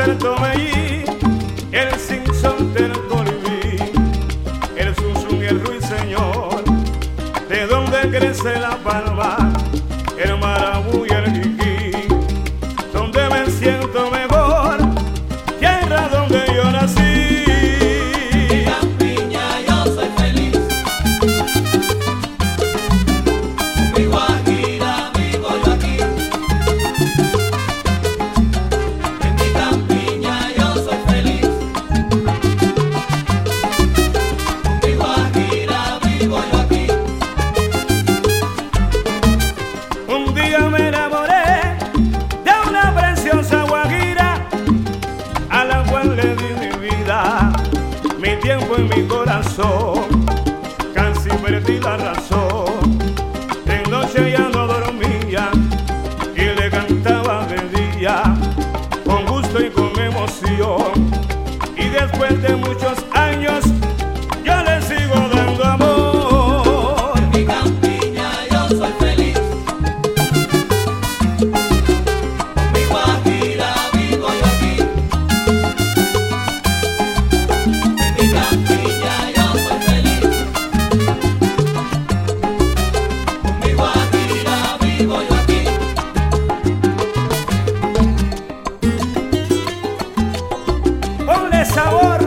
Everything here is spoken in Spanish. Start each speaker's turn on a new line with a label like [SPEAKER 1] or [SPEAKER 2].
[SPEAKER 1] del Tomellí, el Simpson del Colibrí, el Sunsun y el Ruiseñor, de donde crece la palma, el Marabú y el Jiquí, donde me siento mejor, tierra donde yo nací.
[SPEAKER 2] En Campiña yo soy feliz, mi Guajira vivo yo aquí. En mi Campiña yo soy feliz, mi Guajira vivo yo aquí.
[SPEAKER 1] Un día me enamoré de una preciosa guajira, a la cual le di mi vida, mi tiempo y mi corazón. Casi perdí la razón, de noche ya no dormía y le cantaba de día, con gusto y con emoción. Y después de muchos años yo le sigo dando amor.
[SPEAKER 2] En mi Campiña yo soy feliz, mi Guajira vivo yo aquí. En mi Campiña yo soy feliz, mi Guajira vivo yo aquí.
[SPEAKER 1] Ponle sabor.